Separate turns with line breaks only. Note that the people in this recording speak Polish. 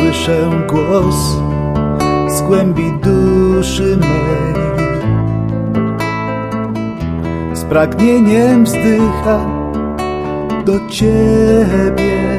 słyszę głos z głębi duszy mej. Z pragnieniem wzdycha do Ciebie.